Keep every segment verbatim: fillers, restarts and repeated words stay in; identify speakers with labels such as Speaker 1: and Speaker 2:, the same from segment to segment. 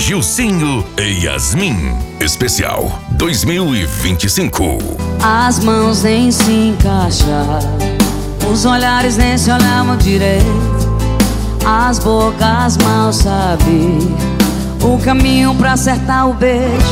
Speaker 1: Gilcinho e Yasmin. Especial dois mil e vinte e cinco.
Speaker 2: As mãos nem se encaixaram, os olhares nem se olhavam direito, as bocas mal sabiam o caminho pra acertar o beijo.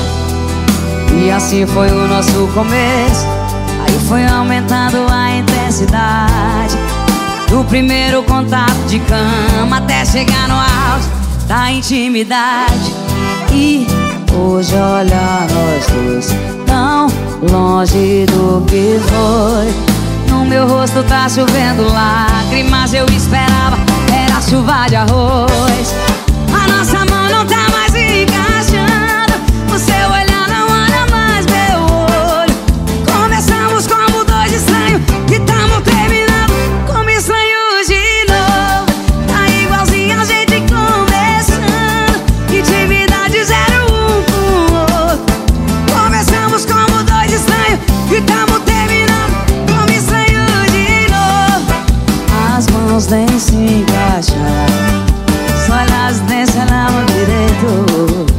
Speaker 2: E assim foi o nosso começo, aí foi aumentando a intensidade do primeiro contato de cama até chegar no auge da intimidade. E hoje olha nós dois tão longe do que foi. No meu rosto tá chovendo lágrimas, eu esperava era chuva de arroz. A nossa mão não tá mais encaixando, o seu olhar não olha mais meu olho. Começamos como dois estranhos e tamo terminando como estranhos de novo. Tá igualzinho a gente começando, intimidade zero um com o outro. Começamos como dois estranhos e tamo terminando como estranhos de novo. As mãos nem se encaixaram, os olhares nem se olhavam direito.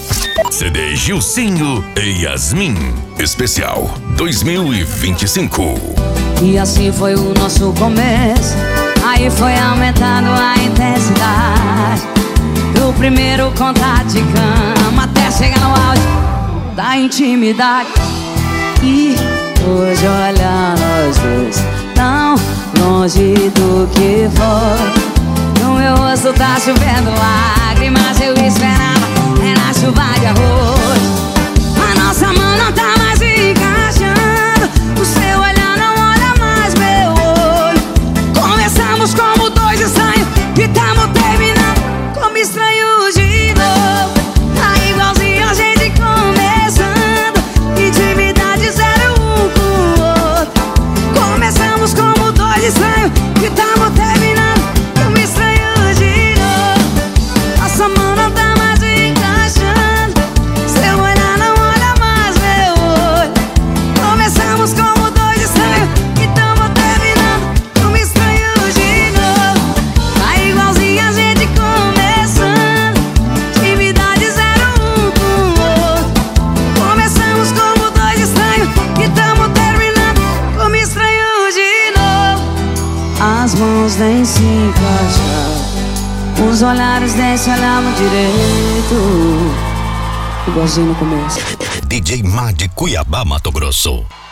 Speaker 1: C D Gilcinho e Yasmin. Especial dois mil e vinte e cinco.
Speaker 2: E assim foi o nosso começo, aí foi aumentando a intensidade do primeiro contato de cama até chegar no auge da intimidade. E hoje olha nós dois tão longe do que foi. No meu rosto tá chovendo lágrimas, eu esperava era chuva de arroz. A nossa mão não tá mais encaixando, o seu olhar não olha mais meu olho. Começamos como dois estranhos e tamo terminando como estranhos de novo. Tá igualzinho a gente começando, intimidade zero um com o outro. Começamos como dois estranhos e tamo terminando como estranhos de novo. Nossa mão não tá mais encaixando, seu olhar não olha mais meu olho. Começamos como dois estranhos e tamo terminando como estranhos de novo. Tá igualzinho a gente começando, intimidade zero um com o outro. Começamos como dois estranhos e tamo terminando como estranhos de novo. As mãos nem se encaixaram, os olhares nem se olhavam direito, igualzinho no começo.
Speaker 1: D J Mar de Cuiabá, Mato Grosso.